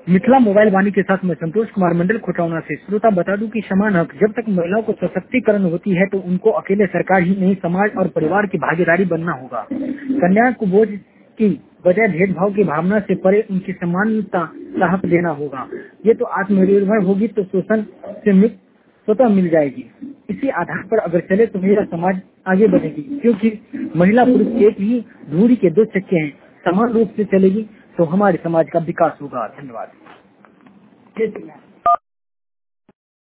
Mithila mobile वाणी के साथ मैं संतोष कुमार मंडल खोटौना से। श्रोता बता दूं कि समान हक जब तक महिलाओं को सशक्तिकरण होती है तो उनको अकेले सरकार ही नहीं समाज और परिवार की भागीदारी बनना होगा। कन्या को बोझ की बजाय भेदभाव की भावना से परे उनकी समानता का हक देना होगा। ये तो आत्मनिर्भर होगी तो शोषण से मुक्त स्वतः मिल जाएगी। इसी आधार पर अगर चले तो मेरा समाज आगे बढ़ेगी, क्योंकि महिला पुरुष एक ही धुरी के दो चक्के हैं। समान रूप से चलेगी तो हमारे समाज का विकास होगा। धन्यवाद।